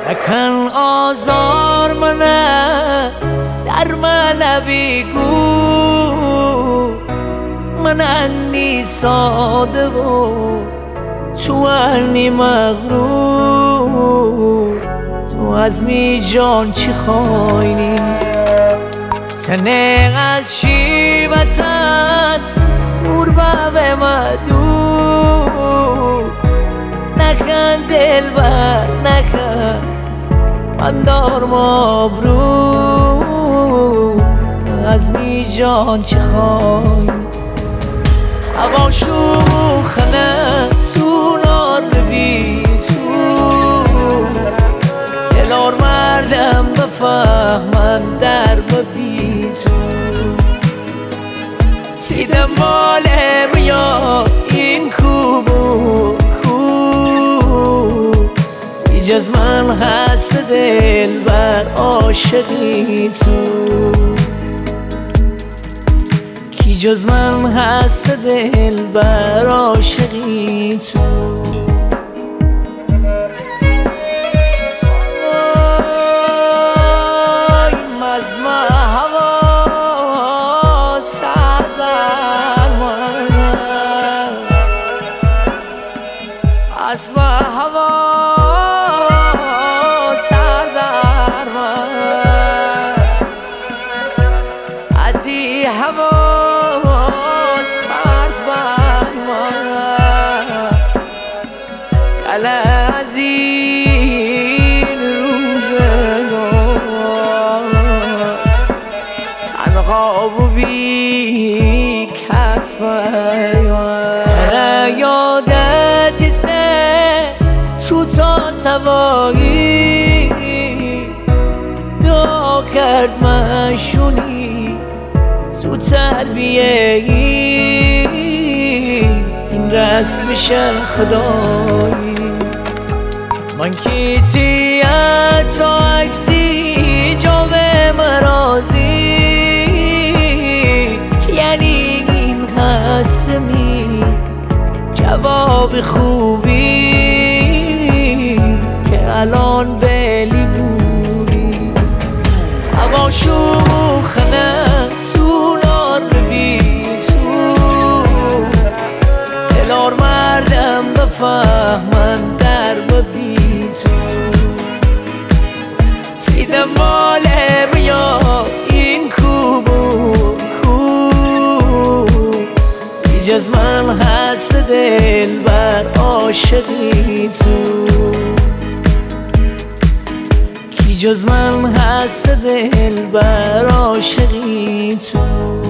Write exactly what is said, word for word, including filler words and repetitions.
نکن آزار منه در من بیگو من انی ساده و تو انی مغرور تو از می جان چی خواینی تنه از شیوتن گربه به مدور نکن دل بر نکن من دار مبرور از می جان چی خواینی هوا شوخنه سونار بی تو دلار مردم بفهمن در ببی تو تیدم مالم یا این کوبو کو ایجاز من هست دل بر عاشقی تو کی جز من هست دل بر عاشقی تو از ما هوا سردر من از ما هوا سردر من ادی هواز پرد بر من گله از این روزگار خواب و بی کس من یادت سه شو تا سوایی دعا کرد من شونی زودتر بیایی این رسمش خدایی من کی تیت تا اکسی جا به مرازی یعنی این قسمی جواب خوبی که الان بلی بودی هوا شوخنه سونار بی تو دلار مردم بفهمن در ببی تو تیدم مالم یا این کوبو ایجاز من هست دل بر عاشقی تو کی جز من هست دل بر عاشقی تو